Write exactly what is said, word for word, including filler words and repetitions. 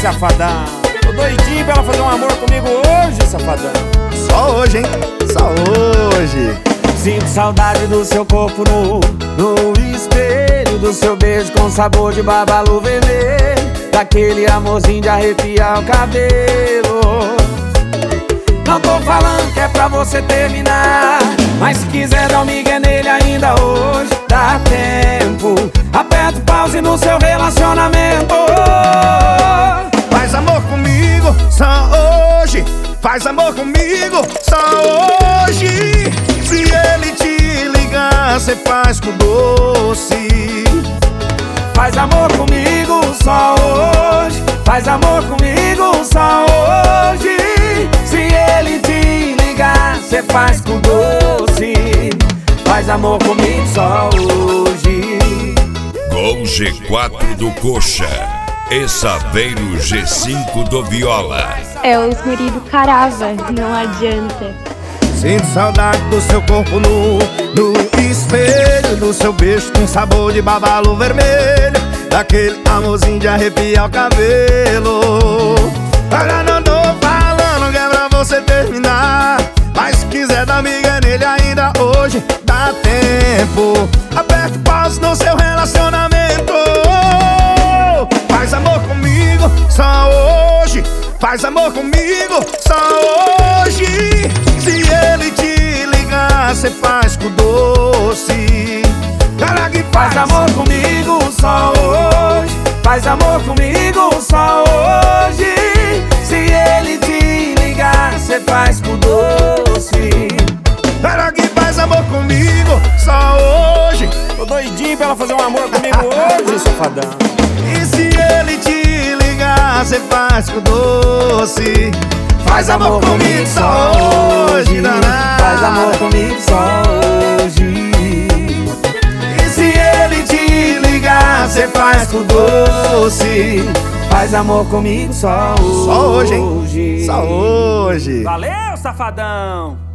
safadão. Tô doidinho pra ela fazer um amor comigo hoje, safadão. Só hoje, hein? Só hoje. Sinto saudade do seu corpo nu, no espelho do seu beijo com sabor de babalu vermelho, daquele amorzinho de arrepiar o cabelo. Não tô falando que é pra você terminar, mas se quiser dar um migué nele ainda hoje, dá tempo. Aperta o pause no seu relacionamento. Faz amor comigo só hoje. Faz amor comigo só hoje. Se ele te ligar, cê faz com doce. Faz amor comigo só hoje. Faz amor comigo só hoje. Se ele te ligar, cê faz com doce. Faz amor comigo só hoje. Gol G quatro do Coxa e Saveiro G cinco do Viola. É o esmerido Carava, não adianta. Sinto saudade do seu corpo nu, no espelho do seu beijo com sabor de babalu vermelho, daquele amorzinho de arrepiar o cabelo. Agora não tô falando que é pra você terminar, mas se quiser dar miga nele ainda hoje, dá tempo. Aperta o pause no seu relacionamento. Faz amor comigo só hoje. Faz amor comigo só hoje. Se ele te ligar, cê faz com doce. Cara que faz amor comigo só hoje. Faz amor comigo só hoje. Se ele te ligar, cê faz com doce. Cara que faz amor comigo só hoje. Tô doidinho pra ela fazer um amor comigo hoje, safadão. E se ele te ligar, cê faz com doce. Faz amor comigo só hoje, danado. Faz amor comigo só hoje. E se ele te ligar, cê faz com doce. Faz amor comigo só hoje. Só hoje, hein? Só hoje. Valeu, safadão.